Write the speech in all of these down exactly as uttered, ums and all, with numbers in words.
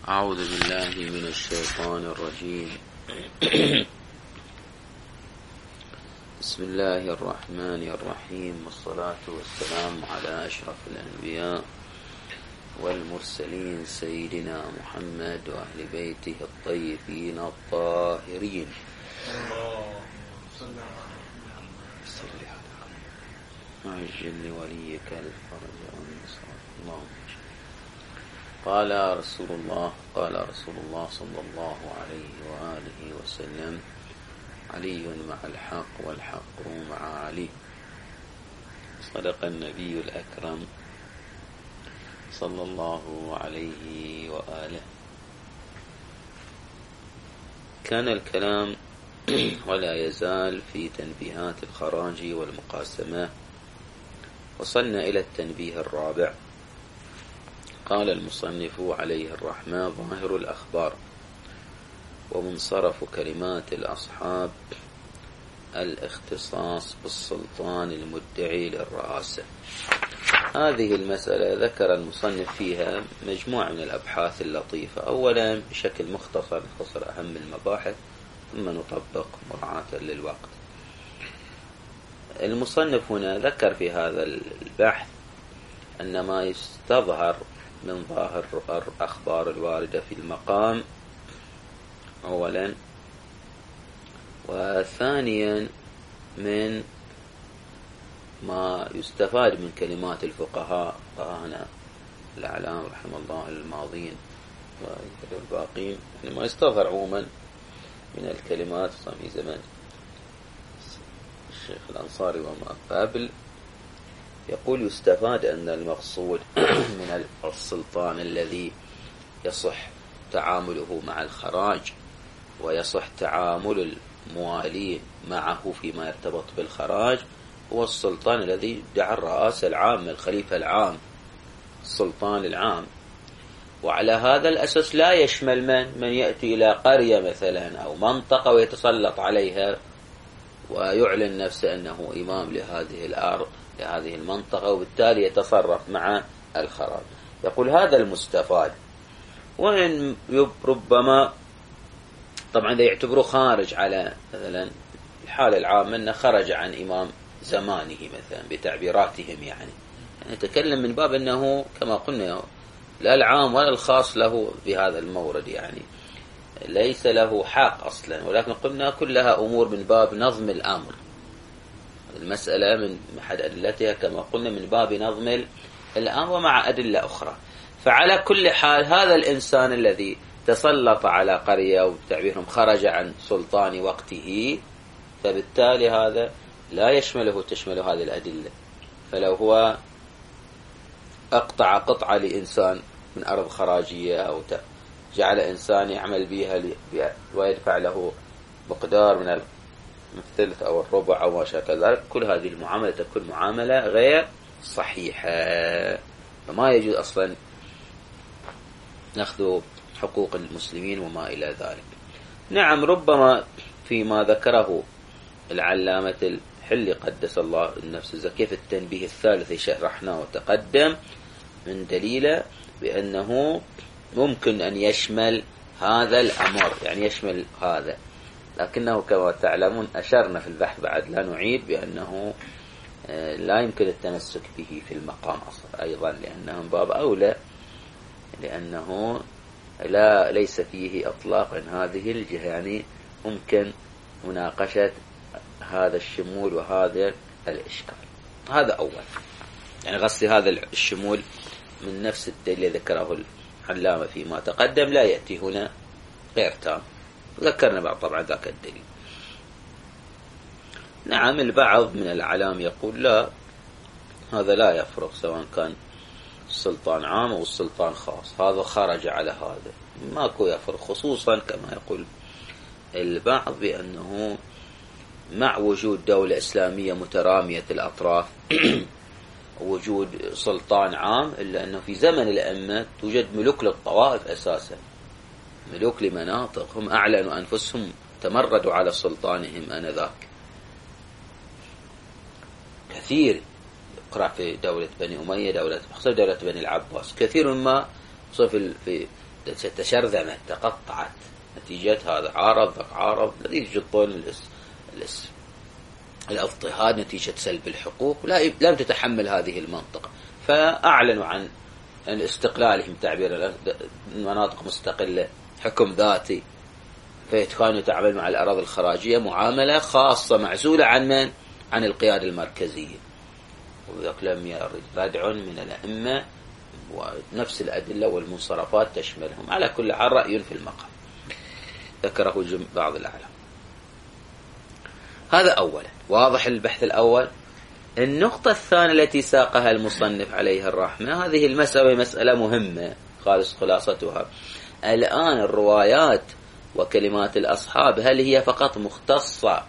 أعوذ بالله من الشيطان الرجيم. بسم الله الرحمن الرحيم، والصلاة والسلام على أشرف الأنبياء والمرسلين سيدنا محمد وأهل بيته الطيبين الطاهرين. عجل لوليك الفرج والنصر. اللهم قال رسول الله قال رسول الله صلى الله عليه وآله وسلم: علي مع الحق والحق مع علي. صدق النبي الأكرم صلى الله عليه وآله. كان الكلام ولا يزال في تنبيهات الخراج والمقاسمة. وصلنا إلى التنبيه الرابع. قال المصنف عليه الرحمة: ظاهر الأخبار ومنصرف كلمات الأصحاب الاختصاص بالسلطان المدعي للرئاسة. هذه المسألة ذكر المصنف فيها مجموعة من الأبحاث اللطيفة. أولا بشكل مختصر نختصر أهم المباحث ثم نطبق مراعاة للوقت. المصنف هنا ذكر في هذا البحث أن ما يستظهر من ظاهر الأخبار الواردة في المقام أولا، وثانيا من ما يستفاد من كلمات الفقهاء فقهاءنا الأعلام رحمه الله الماضين والباقين، يعني ما يستظهر عموما من الكلمات في زمان الشيخ الأنصاري وما قبل. يقول: يستفاد أن المقصود من السلطان الذي يصح تعامله مع الخراج ويصح تعامل الموالين معه فيما يرتبط بالخراج هو السلطان الذي يدعى الرئاسة العامة، الخليفة العام، السلطان العام. وعلى هذا الأساس لا يشمل من من يأتي إلى قرية مثلا أو منطقة ويتسلط عليها ويعلن نفسه أنه إمام لهذه الأرض لهذه المنطقة وبالتالي يتصرف مع الخراج. يقول هذا المستفاد. وإن ربما طبعا إذا يعتبره خارج على مثلا الحالة العامة أنه خرج عن إمام زمانه مثلا بتعبيراتهم، يعني نتكلم من باب أنه كما قلنا لا العام ولا الخاص له بهذا المورد، يعني ليس له حق أصلا، ولكن قلنا كلها أمور من باب نظم الأمر. المسألة من أحد أدلتها كما قلنا من باب نظم الأمر ومع أدلة أخرى. فعلى كل حال هذا الإنسان الذي تسلط على قرية وتعبيرهم خرج عن سلطان وقته، فبالتالي هذا لا يشمله تشمل هذه الأدلة. فلو هو أقطع قطعة لإنسان من أرض خراجية أو جعل إنسان يعمل بها ويدفع له مقدار من الثلث أو الربع أو ما شابه ذلك، كل هذه المعاملة تكون معاملة غير صحيحة، فما يجوز أصلا نأخذ حقوق المسلمين وما إلى ذلك. نعم ربما فيما ذكره العلامة الحلي قدس الله النفس الزكية في التنبيه الثالث شرحناه وتقدم من دليل بأنه ممكن أن يشمل هذا الأمر، يعني يشمل هذا، لكنه كما تعلمون أشرنا في البحث بعد لا نعيد بأنه لا يمكن التمسك به في المقام أصلا أيضا، لأنه من باب أولى لأنه لا ليس فيه أطلاقا هذه الجهة، يعني ممكن مناقشة هذا الشمول وهذا الإشكال. هذا أول، يعني غصي هذا الشمول من نفس الدليل ذكره العلامة فيما تقدم لا يأتي هنا غير تام، ذكرنا بعض طبعا ذاك الدليل. نعم البعض من العلام يقول لا، هذا لا يفرق سواء كان السلطان عام أو السلطان خاص، هذا خرج على هذا ماكو يفرق، خصوصا كما يقول البعض بأنه مع وجود دولة إسلامية مترامية الأطراف وجود سلطان عام، إلا أنه في زمن الأئمة توجد ملوك للطوائف أساسا، ملوك لمناطق هم أعلنوا أنفسهم تمردوا على سلطانهم آنذاك. كثير اقرأ في دولة بني أمية، دولة دولة بني العباس، كثير مما صف في تشرذمت تقطعت نتيجة هذا، عارض ذاك عارض، نتيجة ظلم الاضطهاد، نتيجة سلب الحقوق، لم تتحمل هذه المنطقة، فأعلنوا عن استقلالهم، تعبير مناطق مستقلة، حكم ذاتي، فكانوا يتعامل مع الأراضي الخراجية معاملة خاصة معزولة عن من؟ عن القيادة المركزية. وذلك لم يرد ردع من الأئمة، ونفس الأدلة والمنصرفات تشملهم. على كل حال رأي في المقام ذكره بعض الأعلام. هذا أولا، واضح البحث الأول. النقطة الثانية التي ساقها المصنف عليها الرحمة، هذه المسألة مسألة مهمة خالص خلاصتها. الآن الروايات وكلمات الأصحاب هل هي فقط مختصة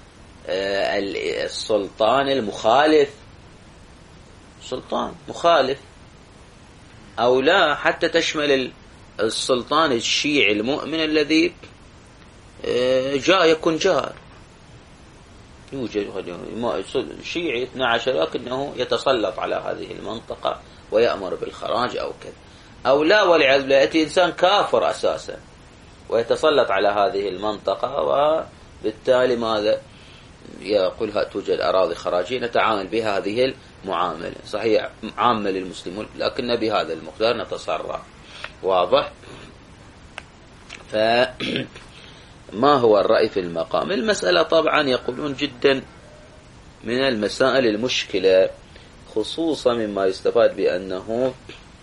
السلطان المخالف، سلطان مخالف، أو لا حتى تشمل السلطان الشيعي المؤمن الذي جاء يكون جار، يوجد شيعي اثني عشر لكنه يتسلط على هذه المنطقة ويأمر بالخراج أو كذا، أو لا والعياذ بالله يأتي إنسان كافر أساسا ويتسلط على هذه المنطقة، وبالتالي ماذا يقول؟ توجد أراضي خراجية نتعامل بها هذه المعاملة، صحيح عامة للمسلمون لكن بهذا المقدار نتصرف. واضح؟ فما هو الرأي في المقام؟ المسألة طبعا يقولون جدا من المسائل المشكلة، خصوصا مما يستفاد بأنه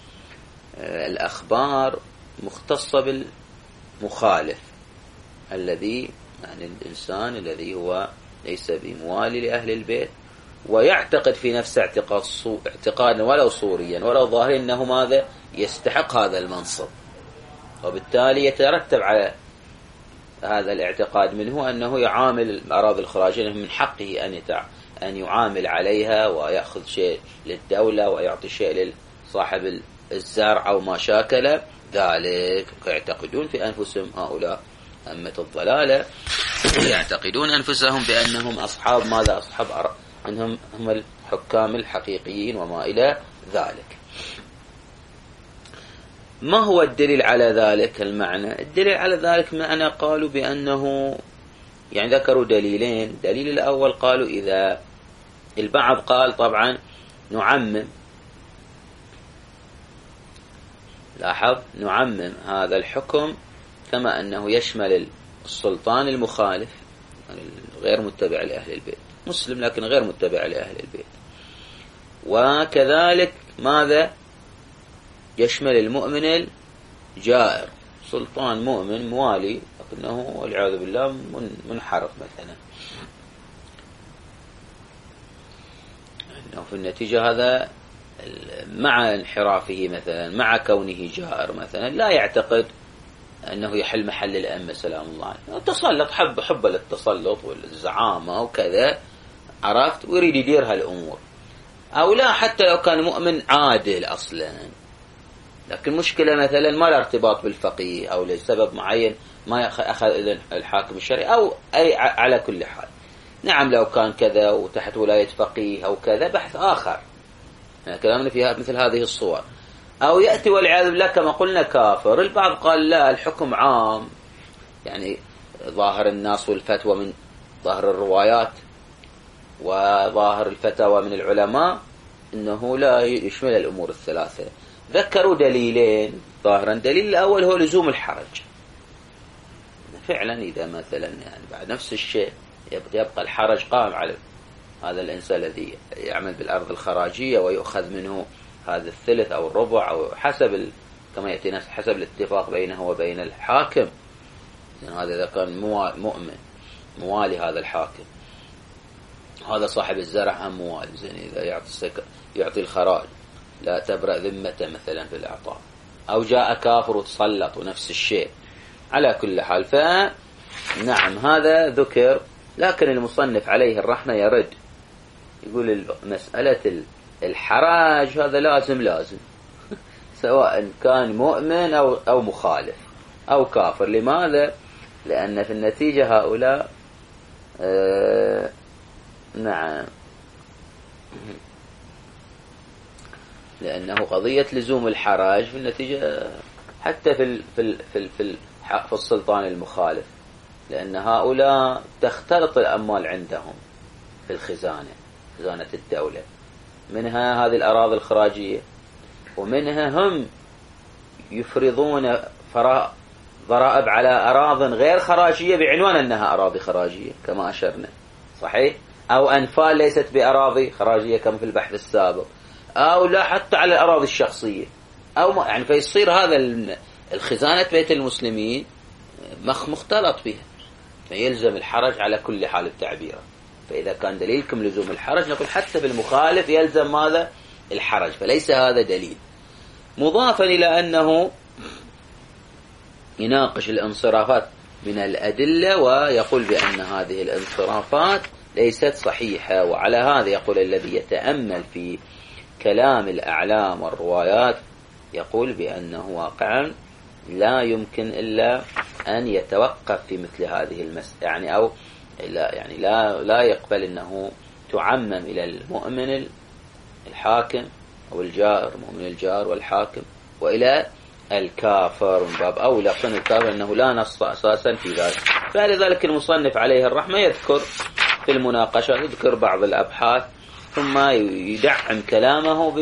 الأخبار مختصة بالمخالف الذي يعني الإنسان الذي هو ليس بموالي لأهل البيت ويعتقد في نفسه اعتقاد اعتقادا ولو صوريا ولو ظاهريا أنه ماذا يستحق هذا المنصب، وبالتالي يترتب على هذا الاعتقاد منه أنه يعامل الأراضي الخراجية من حقه أن أن يعامل عليها ويأخذ شيء للدولة ويعطي شيء لصاحب الزرع أو ما شاكل ذلك. يعتقدون في أنفسهم هؤلاء أمة الضلالة، يعتقدون أنفسهم بأنهم أصحاب ماذا؟ أصحاب أرض، أنهم هم الحكام الحقيقيين وما إلى ذلك. ما هو الدليل على ذلك المعنى؟ الدليل على ذلك معنى قالوا بأنه يعني ذكروا دليلين. دليل الأول قالوا إذا البعض قال طبعا نعمم، لاحظ نعمم هذا الحكم كما أنه يشمل السلطان المخالف يعني غير متبع لأهل البيت، مسلم لكن غير متبع لأهل البيت، وكذلك ماذا يشمل المؤمن الجائر، سلطان مؤمن موالي لكنه والعياذ بالله منحرف مثلا، أنه في النتيجة هذا مع انحرافه مثلا مع كونه جائر مثلا لا يعتقد أنه يحل محل الأئمة سلام الله عليه، تسلط حب حب للتسلط والزعامة وكذا، عرفت، ويريد يدير هالأمور. أو لا حتى لو كان مؤمن عادل أصلا، لكن مشكلة مثلا ما له ارتباط بالفقيه أو لسبب معين ما أخذ إذن الحاكم الشرعي أو أي على كل حال. نعم لو كان كذا وتحت ولاية فقيه أو كذا بحث آخر، يعني كلامنا فيها مثل هذه الصور. أو يأتي والعياذ بالله كما قلنا كافر. البعض قال لا الحكم عام، يعني ظاهر الناس والفتوى من ظاهر الروايات وظاهر الفتاوى من العلماء أنه لا يشمل الأمور الثلاثة. ذكروا دليلين ظاهرا. دليل الأول هو لزوم الحرج، فعلا إذا مثلا يعني بعد نفس الشيء يبقى الحرج قائم على هذا الإنسان الذي يعمل بالأرض الخراجية ويؤخذ منه هذا الثلث أو الربع أو حسب ال... كما يأتي حسب الاتفاق بينه وبين الحاكم، يعني هذا إذا كان مؤمن موالي هذا الحاكم، هذا صاحب الزرع هم موالي، زين إذا يعطي السك... يعطي الخراج لا تبرأ ذمته مثلا في الإعطاء. أو جاء كافر وتسلط ونفس الشيء. على كل حال فنعم هذا ذكر، لكن المصنف عليه الرحمة يرد يقول مسألة الحراج هذا لازم لازم سواء كان مؤمن أو, أو مخالف أو كافر. لماذا؟ لأن في النتيجة هؤلاء آه نعم لأنه قضية لزوم الحراج في النتيجة حتى في ال في ال في ال في, ال في السلطان المخالف، لأن هؤلاء تختلط الأموال عندهم في الخزانة، خزانة الدولة، منها هذه الأراضي الخراجية، ومنها هم يفرضون ضرائب على أراضٍ غير خراجية بعنوان أنها أراضي خراجية كما أشرنا، صحيح؟ أو أنفال ليست بأراضي خراجية كما في البحث السابق، أو لا حتى على الأراضي الشخصية، أو ما يعني فيصير هذا الخزانة بيت المسلمين مختلط فيها، فيلزم الحرج على كل حال التعبير. فإذا كان دليلكم لزوم الحرج نقول حتى بالمخالف يلزم ماذا؟ الحرج، فليس هذا دليل. مضافا إلى أنه يناقش الانصرافات من الأدلة ويقول بأن هذه الانصرافات ليست صحيحة، وعلى هذا يقول الذي يتأمل في كلام الأعلام والروايات يقول بأنه واقعا لا يمكن إلا أن يتوقف في مثل هذه المسألة، يعني أو لا يعني لا لا يقبل أنه تعمم إلى المؤمن الحاكم أو الجار، المؤمن الجار والحاكم، وإلى الكافر من باب أولى قن الكافر أنه لا نص أساسا في ذلك. فلذلك المصنف عليه الرحمة يذكر في المناقشة يذكر بعض الأبحاث ثم يدعم كلامه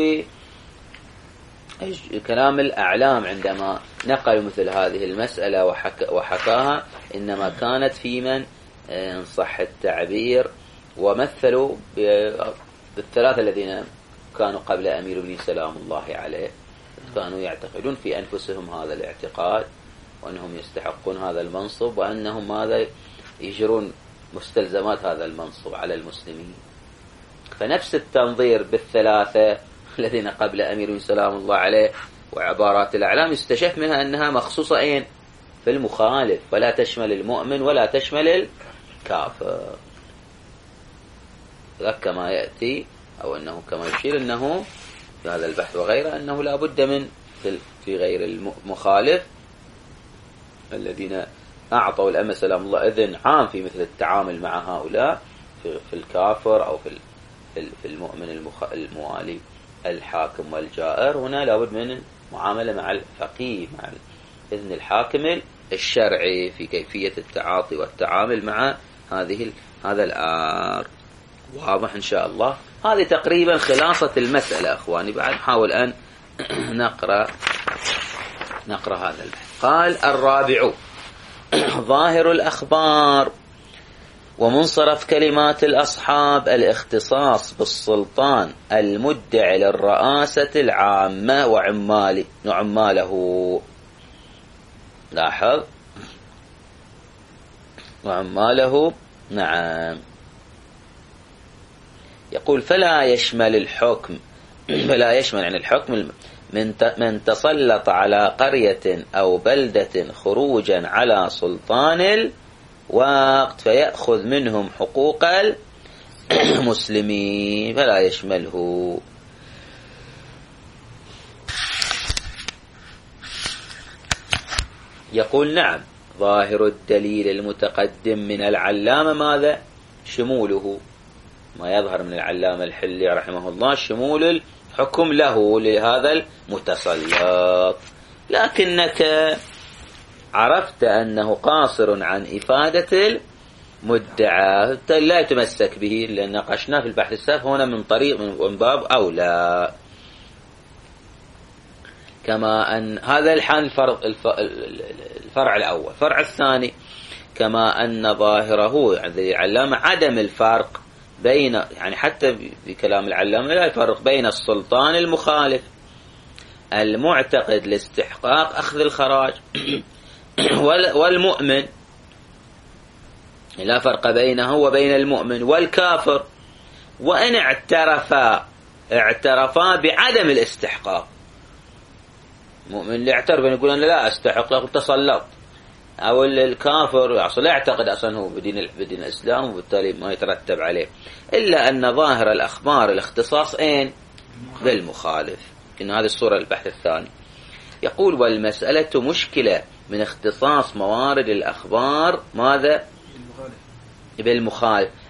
بكلام الأعلام عندما نقلوا مثل هذه المسألة وحك وحكاها، إنما كانت في من إن صح التعبير ومثلوا بالثلاثة الذين كانوا قبل أمير بن سلام الله عليه، كانوا يعتقدون في أنفسهم هذا الاعتقاد وأنهم يستحقون هذا المنصب وأنهم ماذا يجرون مستلزمات هذا المنصب على المسلمين. فنفس التنظير بالثلاثة الذين قبل أمير بن سلام الله عليه وعبارات الأعلام استشف منها أنها مخصوصة أين؟ في المخالف، ولا تشمل المؤمن ولا تشمل الكافر. كما يأتي أو أنه كما يشير أنه في هذا البحث وغيره أنه لا بد من في غير المخالف الذين أعطوا الأمة سلام الله إذن عام في مثل التعامل مع هؤلاء في الكافر أو في في المؤمن الموالي الحاكم والجائر. هنا لا بد من معاملة مع الفقيه، مع إذن الحاكم الشرعي في كيفية التعاطي والتعامل مع هذه هذا الأمر. واضح إن شاء الله. هذه تقريبا خلاصة المسألة أخواني. بعد نحاول أن نقرأ نقرأ هذا البحث. قال الرابع ظاهر الأخبار ومنصرف كلمات الأصحاب الاختصاص بالسلطان المدعي للرئاسة العامة وعماله وعماله لاحظ وعماله نعم. يقول فلا يشمل الحكم فلا يشمل عن الحكم من من تسلط على قرية أو بلدة خروجا على سلطان الوقت فيأخذ منهم حقوق المسلمين، فلا يشمله. يقول نعم ظاهر الدليل المتقدم من العلامة ماذا؟ شموله، ما يظهر من العلامة الحلي رحمه الله شمول الحكم له لهذا المتسلط، لكنك عرفت أنه قاصر عن إفادة المدعى لا يتمسك به، لأن ناقشناه في البحث السابق هنا من طريق من باب أولى. كما أن هذا الحال الفرق الفرع الأول. الفرع الثاني كما أن ظاهره يعني العلامة عدم الفرق بين يعني حتى في كلام العلامة لا يفرق بين السلطان المخالف المعتقد لاستحقاق أخذ الخراج والمؤمن، لا فرق بينه وبين المؤمن والكافر، وإن اعترفا اعترفا بعدم الاستحقاق. المؤمن اللي اعترف يقول أنا لا أستحق يقول تسلط، أو الكافر أصلا لا يعتقد أصلا هو بدين بدين الإسلام وبالتالي ما يترتب عليه، إلا أن ظاهر الأخبار الاختصاص أين؟ بالمخالف. إن هذه الصورة البحث الثاني. يقول والمسألة مشكلة من اختصاص موارد الأخبار ماذا؟ بالمخالف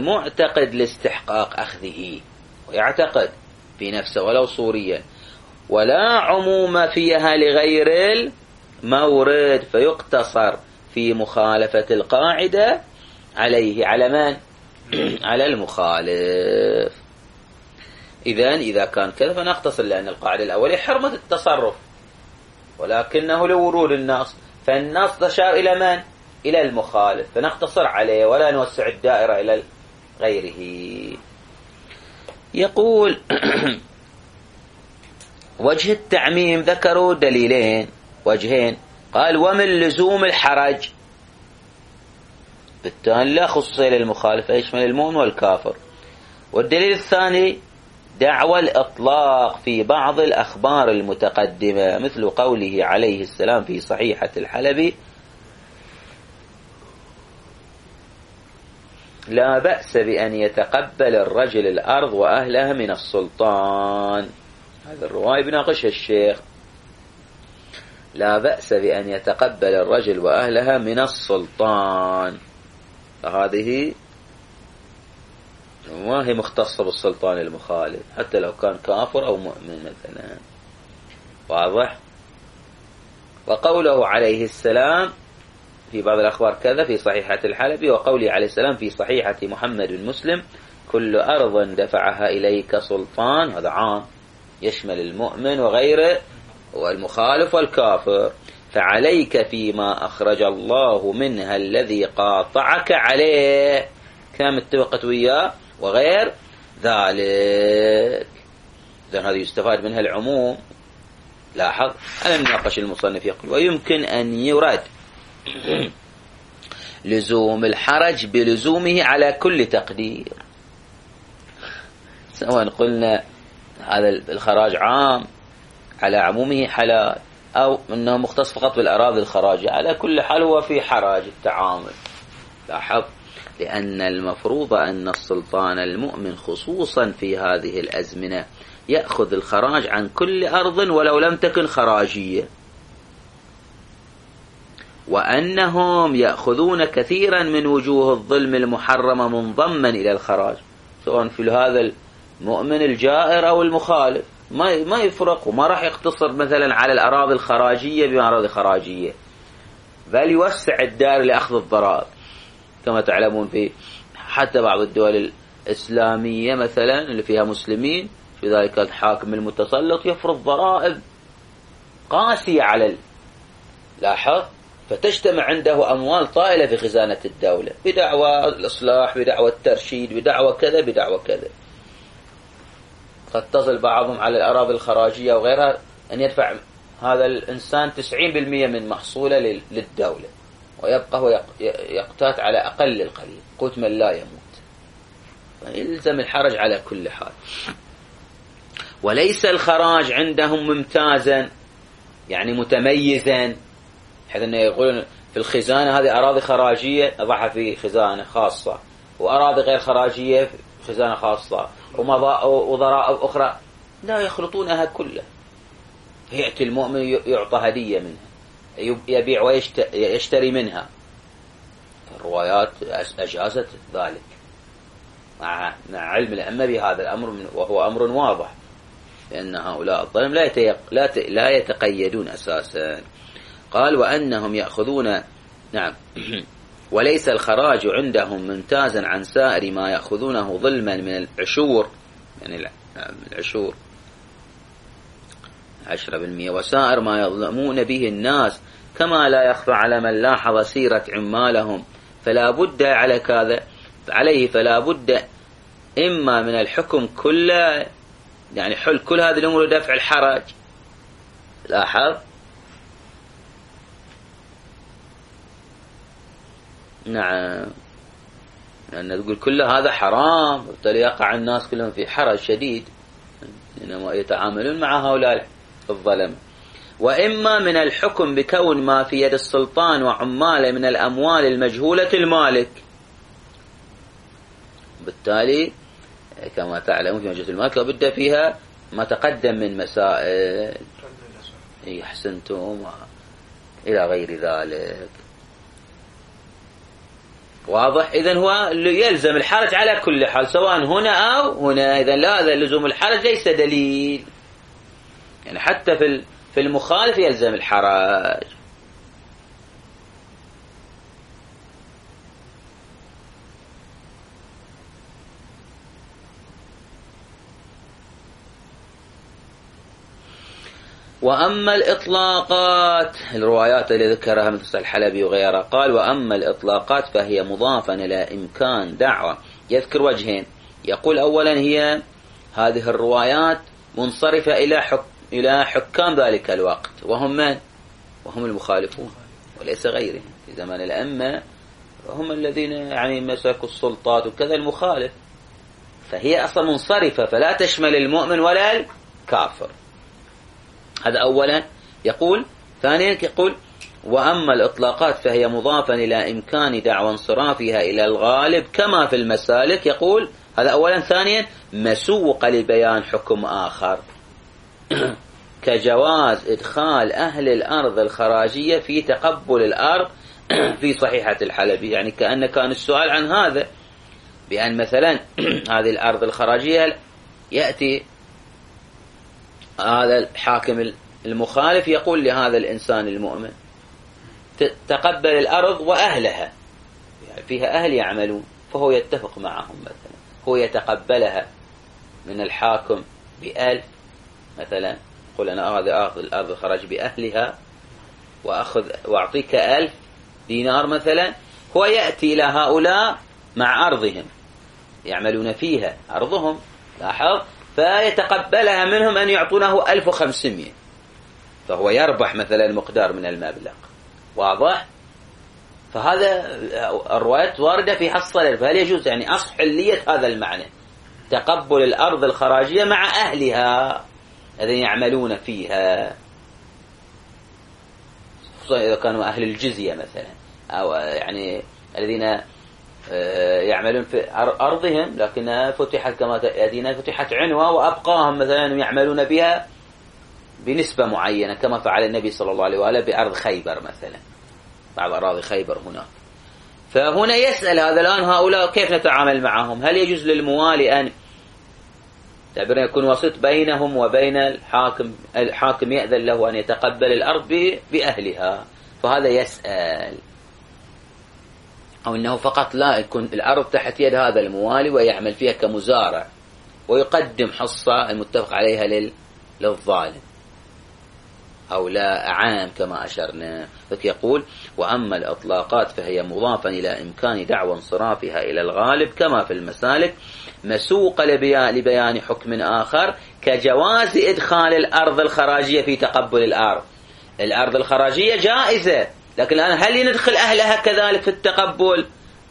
المعتقد لاستحقاق أخذه، ويعتقد في نفسه ولو صوريا، ولا عموم فيها لغير المورد، فيقتصر في مخالفة القاعدة عليه. على من؟ على المخالف. إذن إذا كان كذا فنختصر، لأن القاعدة الأولية حرمة التصرف، ولكنه لورود النص، فالنص تشار إلى من؟ إلى المخالف، فنختصر عليه ولا نوسع الدائرة إلى غيره. يقول وجه التعميم ذكروا دليلين وجهين. قال ومن لزوم الحرج، بالتالي لا خصوصية للمخالف يشمل المؤمن والكافر. والدليل الثاني دعوى الإطلاق في بعض الأخبار المتقدمة، مثل قوله عليه السلام في صحيحة الحلبي لا بأس بأن يتقبل الرجل الأرض وأهلها من السلطان. هذا الرواية بناقشها الشيخ. لا بأس بأن يتقبل الرجل وأهلها من السلطان، فهذه ما هي مختصة بالسلطان المخالف، حتى لو كان كافر أو مؤمن مثلا. واضح؟ وقوله عليه السلام في بعض الأخبار كذا في صحيحة الحلبي، وقوله عليه السلام في صحيحة محمد بن مسلم كل أرض دفعها إليك سلطان، هذا عام يشمل المؤمن وغيره والمخالف والكافر. فعليك فيما أخرج الله منها الذي قاطعك عليه، كما اتفقت وياه، وغير ذلك. إذن هذا يستفاد منها العموم. لاحظ على الناقش المصنف يقول ويمكن أن يرد لزوم الحرج بلزومه على كل تقدير، سواء قلنا هذا الخراج عام على عمومه حلال، أو أنه مختص فقط بالأراضي الخراجية، على كل حال هو في حرج التعامل. لاحظ لأن المفروض أن السلطان المؤمن خصوصا في هذه الأزمنة يأخذ الخراج عن كل أرض ولو لم تكن خراجية، وأنهم يأخذون كثيرا من وجوه الظلم المحرمة منضما إلى الخراج، سواء في هذا المؤمن الجائر أو المخالف، ما ما يفرق، وما راح يقتصر مثلا على الأراضي الخراجية بأراضي خراجية، بل يوسع الدائرة لأخذ الضرائب. كما تعلمون في حتى بعض الدول الإسلامية مثلا اللي فيها مسلمين، في ذلك الحاكم المتسلط يفرض ضرائب قاسية على ال... لاحظ، فتجتمع عنده أموال طائلة في خزانة الدولة بدعوى الإصلاح، بدعوى الترشيد، بدعوى كذا بدعوى كذا. قد تصل بعضهم على الأراضي الخراجية وغيرها أن يدفع هذا الإنسان تسعين بالمئة من محصولة للدولة، ويبقى هو يقتات على أقل القليل، قوت من لا يموت. فيلزم الحرج على كل حال. وليس الخراج عندهم ممتازا، يعني متميزا، حيث أنه يقولون في الخزانة هذه أراضي خراجية أضعها في خزانة خاصة، وأراضي غير خراجية في خزانة خاصة، وضرائب أخرى، لا يخلطونها كلها. يأتي المؤمن يعطى هدية منها، يبيع ويشتري منها. الروايات أجازت ذلك مع علم الأئمة بهذا الأمر، وهو أمر واضح، لأن هؤلاء الظلم لا يتيق... لا, ت... لا يتقيدون أساسا. قال وأنهم يأخذون، نعم وليس الخراج عندهم ممتازا عن سائر ما يأخذونه ظلما من العشور، يعني العشور عشرة بالمئة، وسائر ما يظلمون به الناس، كما لا يخفى على من لاحظ سيرة عمالهم، فلا بد على كذا عليه فلا بد إما من الحكم كله، يعني حل كل هذه الأمور ودفع الحرج. لاحظ، نعم، لأن تقول كل هذا حرام، وبالتالي يقع الناس كلهم في حرج شديد، إنما يتعاملون مع هؤلاء الظلم. وإما من الحكم بكون ما في يد السلطان وعماله من الأموال المجهولة المالك، بالتالي كما تعلمون في مجلس المالك لابد فيها ما تقدم من مسائل، أحسنتم، إلى غير ذلك. واضح؟ إذن هو يلزم الحرج على كل حال، سواء هنا أو هنا. إذن لا، هذا لزوم الحرج ليس دليل، يعني حتى في في المخالف يلزم الحرج. وأما الإطلاقات، الروايات اللي ذكرها مثل الحلبي وغيرها، قال وأما الإطلاقات فهي مضافة إلى إمكان دعوة. يذكر وجهين، يقول أولا هي هذه الروايات منصرفة إلى حك إلى حكام ذلك الوقت، وهم من؟ وهم المخالفون وليس غيرهم. في زمان الأئمة هم الذين يعني مسكوا السلطات وكذا المخالف، فهي أصلا منصرفة فلا تشمل المؤمن ولا الكافر. هذا أولا. يقول ثانيا يقول وأما الإطلاقات فهي مضافا إلى إمكان دعوى انصرافها إلى الغالب كما في المسالك. يقول هذا أولا. ثانيا مسوق لبيان حكم آخر كجواز إدخال أهل الأرض الخراجية في تقبل الأرض في صحيحة الحلبي. يعني كأن كان السؤال عن هذا، بأن مثلا هذه الأرض الخراجية يأتي هذا الحاكم المخالف يقول لهذا الإنسان المؤمن تقبل الأرض وأهلها، يعني فيها أهل يعملون، فهو يتفق معهم مثلا، هو يتقبلها من الحاكم بألف مثلا، يقول أنا هذا أخذ الأرض الخراج بأهلها وأخذ وأعطيك ألف دينار مثلا. هو يأتي إلى هؤلاء مع أرضهم يعملون فيها، أرضهم لاحظ، فيتقبلها منهم أن يعطونه ألف وخمسمائة، فهو يربح مثلا مقدار من المبلغ. واضح؟ فهذا الروايات واردة في حصل، فهل يجوز يعني أصح حلية هذا المعنى، تقبل الأرض الخراجية مع أهلها الذين يعملون فيها، خصوصا إذا كانوا أهل الجزية مثلا، أو يعني الذين يعملون في أرضهم لكنها فتحت كما يأتينا فتحت عنوة وأبقاهم مثلا يعملون بها بنسبة معينة كما فعل النبي صلى الله عليه وآله بأرض خيبر مثلا، بعض أراضي خيبر هناك. فهنا يسأل هذا الآن هؤلاء كيف نتعامل معهم؟ هل يجوز للموالي أن تعبيرنا يكون وسيط بينهم وبين الحاكم، الحاكم يأذن له أن يتقبل الأرض بأهلها؟ فهذا يسأل، أو أنه فقط لا يكون الأرض تحت يد هذا الموالي ويعمل فيها كمزارع ويقدم حصة المتفق عليها للظالم، أو لا عام كما أشرنا. فيقول وأما الإطلاقات فهي مضافا إلى إمكان دعوى انصرافها إلى الغالب كما في المسالك مسوق لبيان حكم آخر كجواز إدخال الأرض الخراجية في تقبل الأرض. الأرض الخراجية جائزة، لكن الآن هل ندخل أهلها كذلك في التقبل؟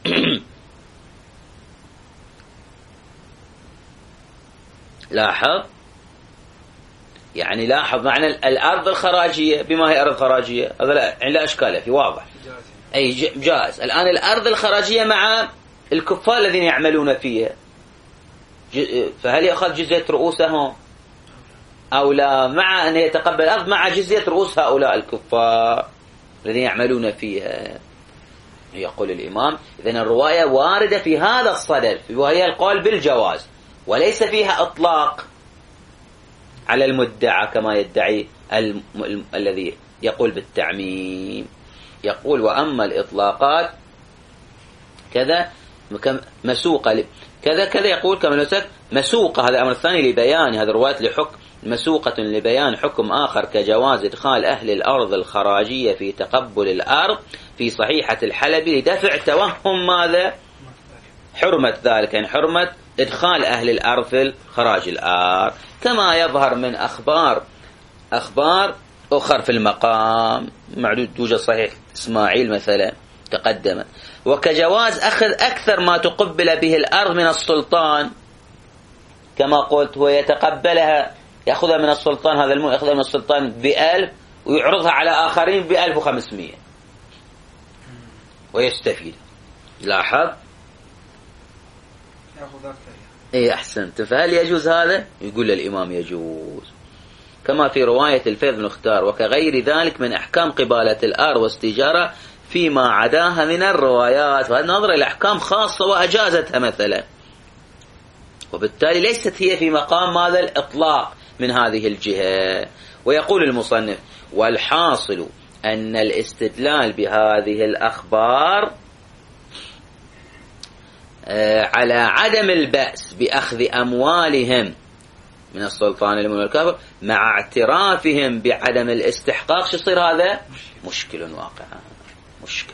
لاحظ، يعني لاحظ معنى الأرض الخراجية بما هي أرض خراجية، هذا لا, لا أشكال في، واضح، أي جائز. الآن الأرض الخراجية مع الكفار الذين يعملون فيها، فهل يأخذ جزية رؤوسهم أو لا، مع أن يتقبل الأرض مع جزية رؤوس هؤلاء الكفار الذين يعملون فيها؟ يقول الإمام إذن الرواية واردة في هذا الصدد، وهي القول بالجواز، وليس فيها إطلاق على المدعى كما يدعي الم... الم... الذي يقول بالتعميم. يقول وأما الإطلاقات كذا مسوقة ل... كذا كذا يقول كما نسك مسوقة، هذا الأمر الثاني لبيان هذا الرواية لحكم مسوقة لبيان حكم آخر كجواز إدخال أهل الأرض الخراجية في تقبل الأرض في صحيحة الحلبي لدفع توهم ماذا؟ حرمة ذلك، يعني حرمة إدخال أهل الأرض في خراج الأرض، كما يظهر من أخبار أخبار أخر في المقام معدود توجد صحيح إسماعيل مثلا تقدم. وكجواز أخذ أكثر ما تقبل به الأرض من السلطان، كما قلت هو يتقبلها يأخذها من السلطان، هذا المؤمن يأخذها من السلطان بألف ويعرضها على آخرين بألف وخمسمائة ويستفيد. لاحظ، إيه أحسنت. فهل يجوز هذا؟ يقول الإمام يجوز، كما في رواية الفيض بن اختار وكغير ذلك من أحكام قبالة الأرض واستجارة فيما عداها من الروايات. وهذا نظر إلى أحكام خاصة وأجازتها مثلا، وبالتالي ليست هي في مقام ماذا؟ الإطلاق، من هذه الجهة. ويقول المصنف: والحاصل أن الاستدلال بهذه الأخبار على عدم البأس بأخذ أموالهم من السلطان المؤمن والكافر مع اعترافهم بعدم الاستحقاق، شو يصير هذا؟ مشكل واقعا، مشكل.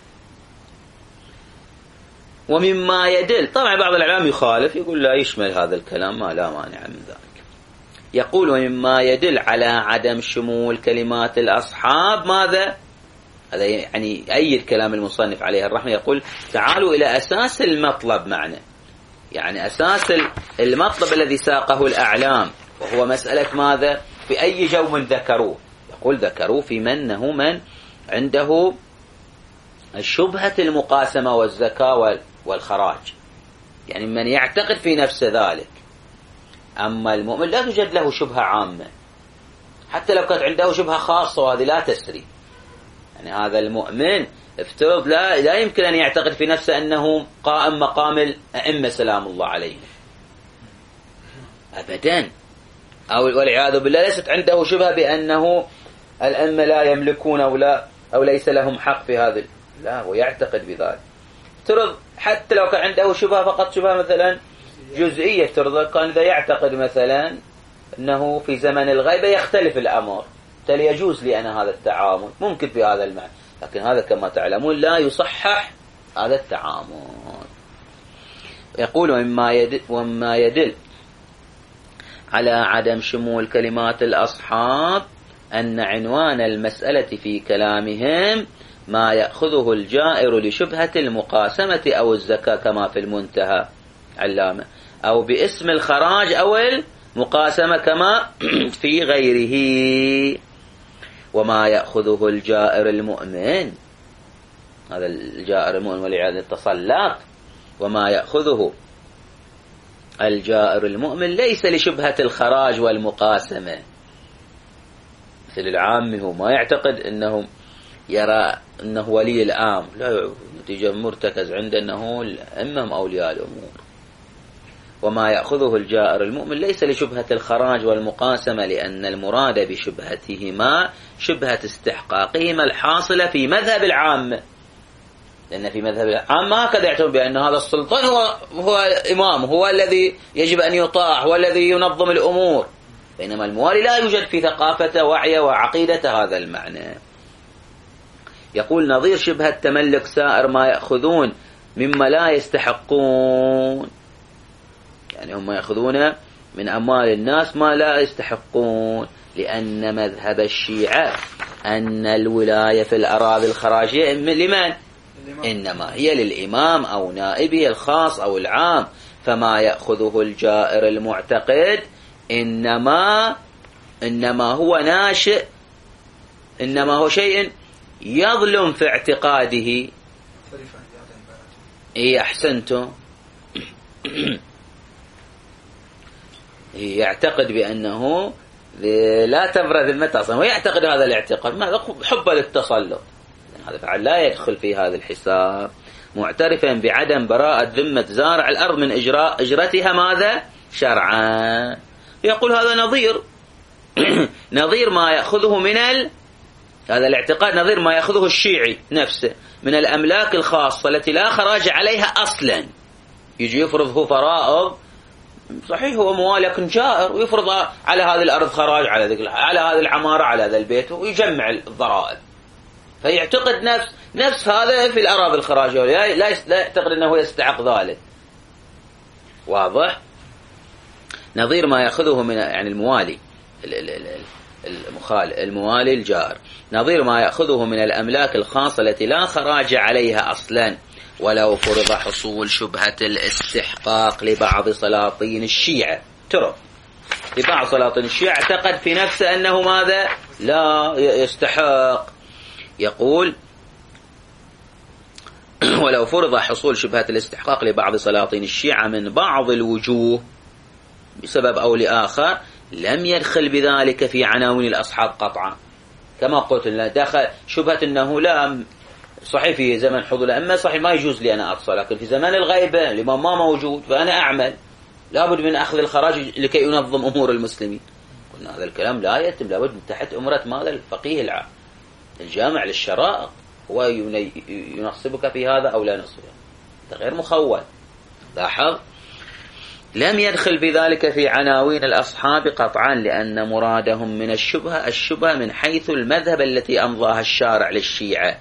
ومما يدل، طبعا بعض الإعلام يخالف، يقول لا يشمل هذا الكلام، ما لا مانع من ذلك. يقول: ومما يدل على عدم شمول كلمات الأصحاب ماذا؟ هذا يعني أي الكلام المصنف عليه الرحمة، يقول: تعالوا إلى أساس المطلب معنا، يعني أساس المطلب الذي ساقه الأعلام، وهو مسألة ماذا؟ في أي جو ذكروه؟ يقول: ذكروه في منه من عنده الشبهة المقاسمة والزكاة والخراج، يعني من يعتقد في نفسه ذلك. أما المؤمن لا توجد له شبهة عامة، حتى لو كانت عنده شبهة خاصة وهذه لا تسري. يعني هذا المؤمن افترض لا لا يمكن أن يعتقد في نفسه أنه قائم مقام الأئمة سلام الله عليهم أبدا، أو والعياذ بالله ليست عنده شبهة بأنه الأئمة لا يملكون أو لا أو ليس لهم حق في هذا، لا، هو يعتقد بذلك. افترض حتى لو كان عنده شبهة فقط شبهة مثلا جزئية، افترض كان إذا يعتقد مثلا أنه في زمن الغيبة يختلف الأمر، تل يجوز لي أنا هذا التعامل، ممكن في هذا المعنى، لكن هذا كما تعلمون لا يصحح هذا التعامل. يقول: ومما يدل, ومما يدل على عدم شمول كلمات الأصحاب أن عنوان المسألة في كلامهم ما يأخذه الجائر لشبهة المقاسمة أو الزكاة كما في المنتهى علامة، أو باسم الخراج أو المقاسمة كما في غيره. وما يأخذه الجائر المؤمن، هذا الجائر المؤمن والعياذ التسلط، وما يأخذه الجائر المؤمن ليس لشبهة الخراج والمقاسمة. مثل العام هو ما يعتقد أنه يرى أنه ولي الأمر، لا، نتيجة مرتكز عنده أنه الأئمة أولياء الأمور. وما يأخذه الجائر المؤمن ليس لشبهة الخراج والمقاسمة، لأن المراد بشبهتهما شبهة استحقاقهما الحاصلة في مذهب العامة، لأن في مذهب العامة هكذا يعتبر بأن هذا السلطان هو هو إمام، هو الذي يجب أن يطاع، هو الذي ينظم الأمور، بينما الموالي لا يوجد في ثقافته وعيه وعقيدته هذا المعنى. يقول: نظير شبهة تملك سائر ما يأخذون مما لا يستحقون، يعني هم يأخذون من أموال الناس ما لا يستحقون، لأن مذهب الشيعة أن الولاية في الأراضي الخراجية لمن؟ إنما هي للإمام أو نائبه الخاص أو العام، فما يأخذه الجائر المعتقد إنما إنما هو ناشئ، إنما هو شيء يظلم في اعتقاده. إيه أحسنتم. يعتقد بأنه لا تبرز المتى، ويعتقد هذا الاعتقاد ماذا؟ حب للتسلط، هذا فعل لا يدخل في هذا الحساب، معترفا بعدم براءة ذمة زارع الأرض من إجراء إجرتها ماذا؟ شرعا. يقول هذا نظير نظير ما يأخذه من ال... هذا الاعتقاد نظير ما يأخذه الشيعي نفسه من الأملاك الخاصة التي لا خراج عليها أصلا، يجي يفرض هو فرائض، صحيح هو موالي لكن جائر، ويفرض على هذه الأرض خراج، على ذلك على هذه العمارة، على هذا البيت، ويجمع الضرائب. فيعتقد نفس نفس هذا في الأراضي الخراجية، لا لا يعتقد أنه يستحق ذلك. واضح؟ نظير ما يأخذه من يعني الموالي المخالف الموالي الجار، نظير ما يأخذه من الأملاك الخاصة التي لا خراج عليها أصلا، ولو فرض حصول شبهة الاستحقاق لبعض سلاطين الشيعة. ترى لبعض سلاطين الشيعة اعتقد في نفسه أنه ماذا؟ لا يستحق. يقول: ولو فرض حصول شبهة الاستحقاق لبعض سلاطين الشيعة من بعض الوجوه بسبب أو لآخر، لم يدخل بذلك في عناوين الأصحاب قطعا. كما قلت لنا دخل شبهة أنه لا، صحيح في زمن حضور الأئمة صحيح ما يجوز لي أنا أقصى، لكن في زمان الغيبة الإمام ما موجود فأنا أعمل، لابد من أخذ الخراج لكي ينظم أمور المسلمين. قلنا هذا الكلام لا يتم، لابد من تحت أمرة ماذا؟ الفقيه العام الجامع للشرائع هو ينصبك في هذا أو لا ينصبك، هذا غير مخول. لاحظ لم يدخل في ذلك في عناوين الأصحاب قطعا، لأن مرادهم من الشبهة الشبهة من حيث المذهب التي أمضاها الشارع للشيعة.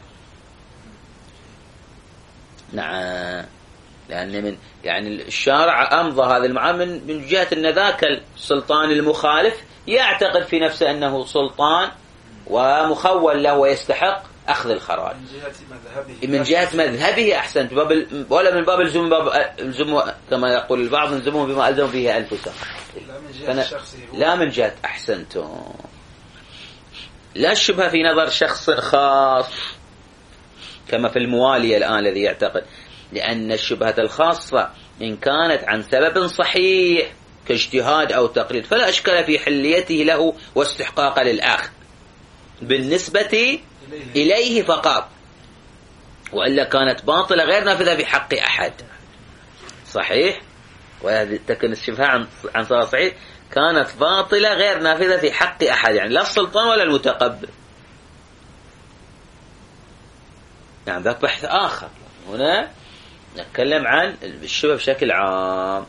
نعم، لأن من يعني الشارع أمضى هذا المعنى من من جهة أن ذاك السلطان المخالف يعتقد في نفسه أنه سلطان ومخول له ويستحق أخذ الخراج من جهة مذهبه، من جهة مذهبه. أحسنت، باب ولا من باب الزم، باب الزم كما يقول البعض انزموا بما ألزموا به أنفسهم، لا من جهة شخصه، لا من جهة أحسنتم، لا الشبهة في نظر شخص خاص كما في الموالي الآن الذي يعتقد، لأن الشبهة الخاصة إن كانت عن سبب صحيح كاجتهاد أو تقليد فلا أشكال في حليته له واستحقاق للآخر بالنسبة إليه فقط، وإلا كانت باطلة غير نافذة بحق أحد. صحيح، وهذه تكن الشبهة عن عن صلاة صحيح كانت باطلة غير نافذة في حق أحد، يعني لا السلطان ولا المتقبل. يعني ذاك بحث آخر، هنا نتكلم عن الشبهة بشكل عام.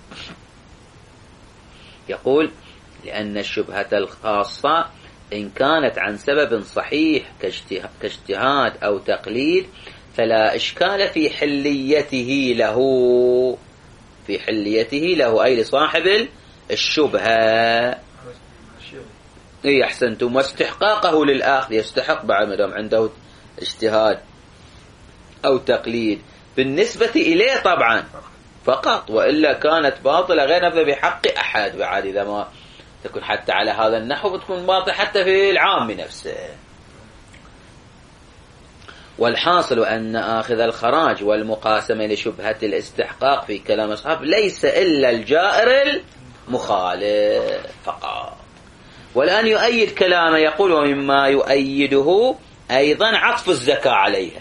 يقول لأن الشبهة الخاصة إن كانت عن سبب صحيح كاجتهاد أو تقليد فلا إشكال في حليته له، في حليته له أي لصاحب الشبهة. إيه أحسنتم، واستحقاقه للآخر يستحق بعد ما دام عنده اجتهاد أو تقليد بالنسبة إليه طبعا فقط، وإلا كانت باطلة غير نافذة بحق أحد. بعد إذا ما تكون حتى على هذا النحو بتكون باطلة حتى في العام نفسه. والحاصل أن آخذ الخراج والمقاسمة لشبهة الاستحقاق في كلام أصحاب ليس إلا الجائر المخالف فقط. والآن يؤيد كلامه، يقول ومما يؤيده أيضا عطف الزكاة عليها،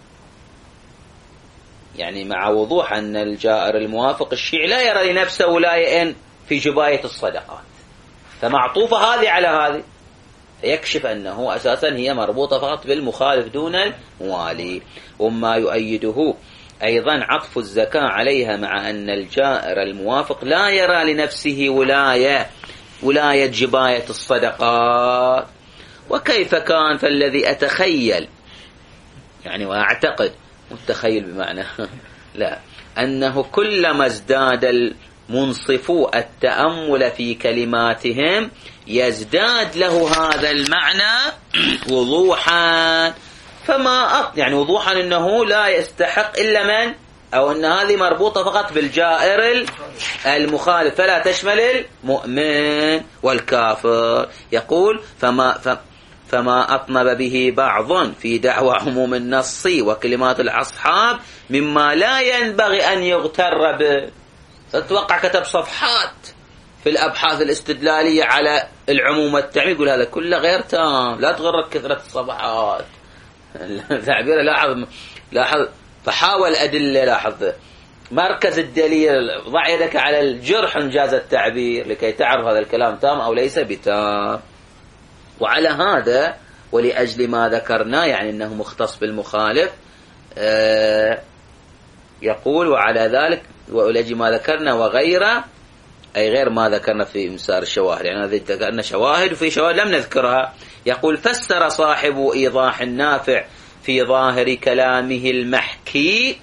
يعني مع وضوح أن الجائر الموافق الشيعي لا يرى لنفسه ولاية في جباية الصدقات، فمعطوفة هذه على هذه، فيكشف أنه أساسا هي مربوطة فقط بالمخالف دون الموالي. وما يؤيده أيضا عطف الزكاة عليها مع أن الجائر الموافق لا يرى لنفسه ولاية ولاية جباية الصدقات. وكيف كان؟ فالذي أتخيل يعني وأعتقد، متخيل بمعنى لا، أنه كلما ازداد المنصفو التأمل في كلماتهم يزداد له هذا المعنى وضوحا، فما أط يعني وضوحا أنه لا يستحق إلا من، أو أن هذه مربوطة فقط بالجائر المخالف فلا تشمل المؤمن والكافر. يقول فما ف فما أطنب به بعض في دعوى عموم النص وكلمات الأصحاب مما لا ينبغي أن يغتر به. تتوقع كتب صفحات في الأبحاث الاستدلالية على العموم والتعميم، يقول هذا كله غير تام، لا تغرك كثرة الصفحات. تعبير لاحظ لاحظ فحاول أدلة، لاحظ مركز الدليل، ضع يدك على الجرح إنجاز التعبير لكي تعرف هذا الكلام تام أو ليس بتام. وعلى هذا ولأجل ما ذكرنا يعني أنه مختص بالمخالف، آه يقول وعلى ذلك ولأجل ما ذكرنا وغيره، أي غير ما ذكرنا في مسار الشواهد، يعني هذه ذكرنا شواهد وفي شواهد لم نذكرها. يقول فسر صاحب إيضاح النافع في ظاهر كلامه المحكي،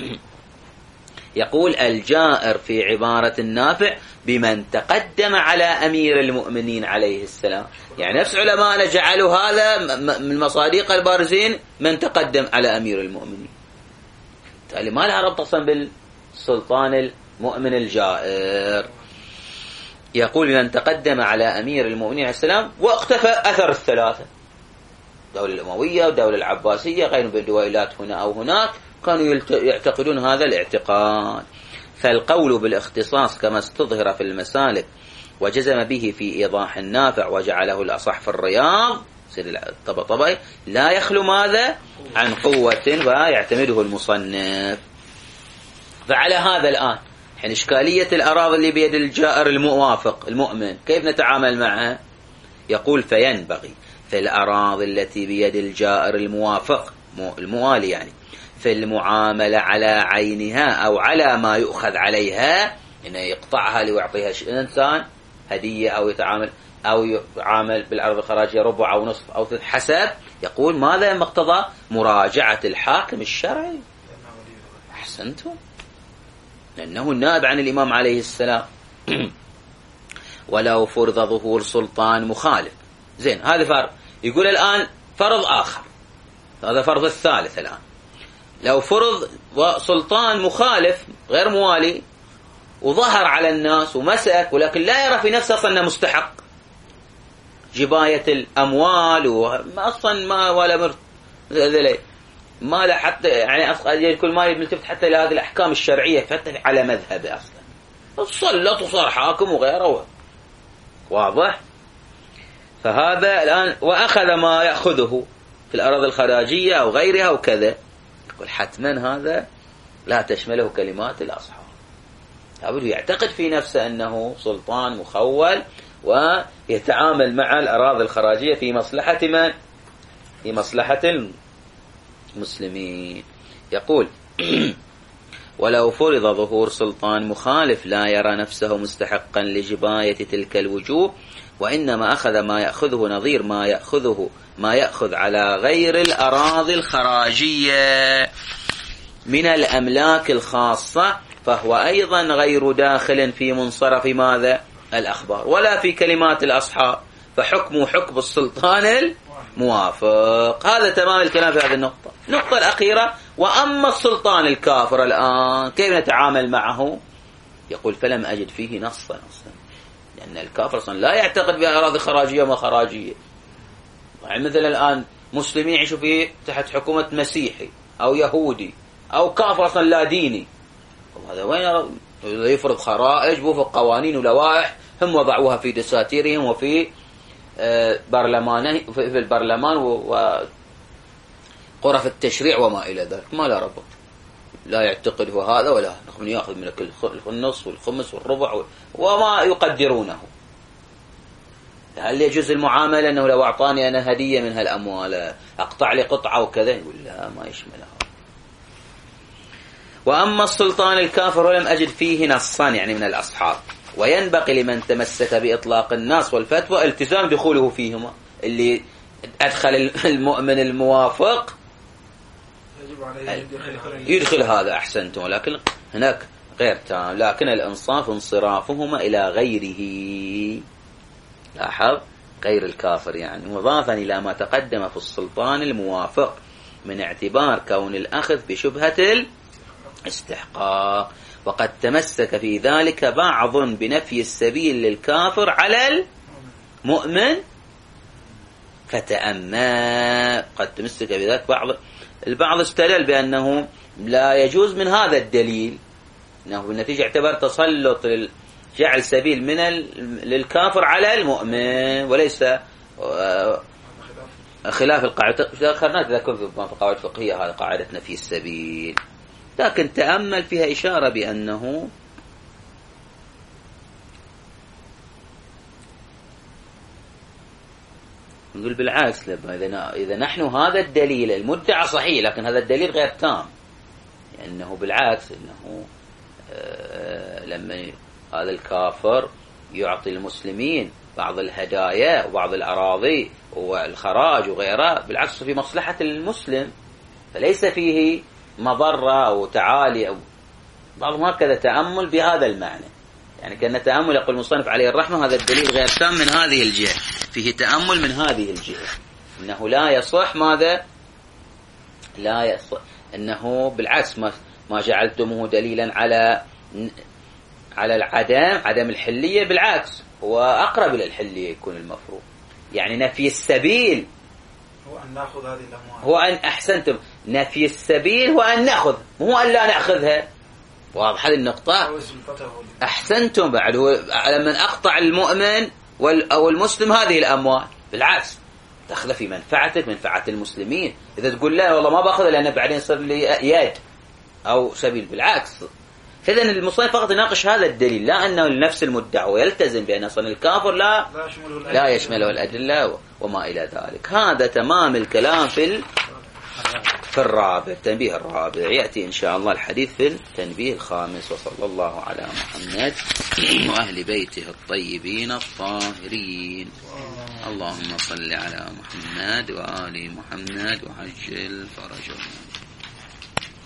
يقول الجائر في عبارة النافع بمن تقدم على أمير المؤمنين عليه السلام، يعني نفس علماءنا جعلوا هذا من مصادق البارزين من تقدم على أمير المؤمنين، بالتالي ما لها ربط أصلا بالسلطان المؤمن الجائر. يقول بمن تقدم على أمير المؤمنين عليه السلام، واقتفى أثر الثلاثة، الدولة الأموية والدولة العباسية غير بالدويلات هنا أو هناك، كانوا يعتقدون هذا الاعتقاد. فالقول بالاختصاص كما استظهر في المسالك وجزم به في إيضاح النافع وجعله الأصح في الرياض سيد الطبطبي لا يخلو ماذا عن قوة ويعتمده المصنف. فعلى هذا الآن يعني إشكالية الأراضي اللي بيد الجائر الموافق المؤمن كيف نتعامل معها؟ يقول فينبغي في الأراضي التي بيد الجائر الموافق الموالي يعني في المعاملة على عينها أو على ما يؤخذ عليها، إنه يقطعها ليعطيها إنسان هدية أو يتعامل أو يعامل بالأرض الخراجية ربع أو نصف أو ثلث حسب. يقول ماذا مقتضى مراجعة الحاكم الشرعي. أحسنتم، لأنه النائب عن الإمام عليه السلام. ولو فرض ظهور سلطان مخالف، زين هذا فرض. يقول الآن فرض آخر، هذا فرض الثالث الآن. لو فرض سلطان مخالف غير موالي وظهر على الناس ومسك، ولكن لا يرى في نفسه أصلا مستحق جباية الأموال وما أصلا ما ولا مرت ما لا حتى يعني كل ما يلتفت حتى إلى هذه الأحكام الشرعية حتى على مذهبه أصلا، صلت وصار حاكم وغيره، واضح. فهذا الآن وأخذ ما يأخذه في الأراضي الخراجية أو غيرها وكذا، يقول حتما هذا لا تشمله كلمات الأصحاب. لابد يعتقد في نفسه أنه سلطان مخول ويتعامل مع الأراضي الخراجية في مصلحة من؟ في مصلحة المسلمين. يقول ولو فرض ظهور سلطان مخالف لا يرى نفسه مستحقا لجباية تلك الوجوه، وإنما أخذ ما يأخذه نظير ما يأخذه ما يأخذ على غير الأراضي الخراجية من الأملاك الخاصة، فهو أيضا غير داخل في منصرف ماذا؟ الأخبار ولا في كلمات الأصحاب، فحكمه حكم السلطان الموافق. هذا تمام الكلام في هذه النقطة. النقطة الأخيرة، وأما السلطان الكافر الآن كيف نتعامل معه؟ يقول فلم أجد فيه نصا أصلا، لأن الكافر أصلا لا يعتقد بأراضي خراجية وما خراجية. يعني مثل الآن مسلمين يعيشوا فيه تحت حكومة مسيحي أو يهودي أو كافر أصلا لا ديني، هذا وين يفرض خرائج وفق قوانين ولوائح هم وضعوها في دساتيرهم وفي برلمان في البرلمان وغرف التشريع وما إلى ذلك، ما لا ربط، لا يعتقد هو هذا ولا نحن يأخذ من النص والخمس والربع وما يقدرونه. هل يجوز المعاملة أنه لو أعطاني أنا هدية من هالأموال أقطع لي قطعة وكذا؟ يقول لا، ما يشملها. وأما السلطان الكافر ولم أجد فيه نصا يعني من الأصحاب، وينبغي لمن تمسك بإطلاق الناس والفتوى التزام دخوله فيهما. اللي أدخل المؤمن الموافق يجب عليه يدخل هذا، أحسنتم، ولكن هناك غير تام، لكن الإنصاف انصرافهما إلى غيره. لاحظ غير الكافر يعني، مضافا إلى ما تقدم في السلطان الموافق من اعتبار كون الأخذ بشبهة الاستحقاق. وقد تمسك في ذلك بعض بنفي السبيل للكافر على المؤمن فتأمى. قد تمسك بذلك بعض البعض استدل بأنه لا يجوز من هذا الدليل، أنه بالنتيجة اعتبر تسلط جعل سبيل من للكافر على المؤمن وليس خلاف القاعدة. ذكرنا تذكر في قواعد فقهية هذا قاعدة نفي السبيل، لكن تأمل فيها إشارة بأنه نقول بالعكس، إذا إذا نحن هذا الدليل المدعى صحيح لكن هذا الدليل غير تام، لأنه بالعكس أنه آه لما هذا الكافر يعطي المسلمين بعض الهدايا وبعض الأراضي والخراج وغيرها بالعكس في مصلحة المسلم، فليس فيه مضرة أو تعالي أو بعضهم هكذا تأمل بهذا المعنى. يعني كان تأمل يقول المصنف عليه الرحمة هذا الدليل غير تام من هذه الجهة، فيه تأمل من هذه الجهة إنه لا يصح ماذا لا يصح إنه بالعكس ما ما جعلتموه دليلا على على العدم عدم الحلية، بالعكس هو أقرب إلى الحلية يكون المفروض. يعني نفي السبيل هو أن نأخذ هذه الأموال، هو أن أحسنتم نفي السبيل هو أن نأخذ، مو أن لا نأخذها. واضح هذه النقطة؟ أحسنتم. بعد هو لما أقطع المؤمن أو المسلم هذه الأموال بالعكس تأخذ في منفعتك منفعة المسلمين. إذا تقول لا والله ما بأخذها لأن بعدين صار لي يد أو سبيل، بالعكس فإذا المصنف فقط يناقش هذا الدليل، لا أنه لنفس المدعي ويلتزم بأن أصلا الكافر لا لا يشمله الأدلة وما إلى ذلك. هذا تمام الكلام في في الرابع، التنبيه الرابع. يأتي إن شاء الله الحديث في التنبيه الخامس. وصلى الله على محمد وأهل بيته الطيبين الطاهرين. اللهم صل على محمد وآل محمد وعجل فرجهم.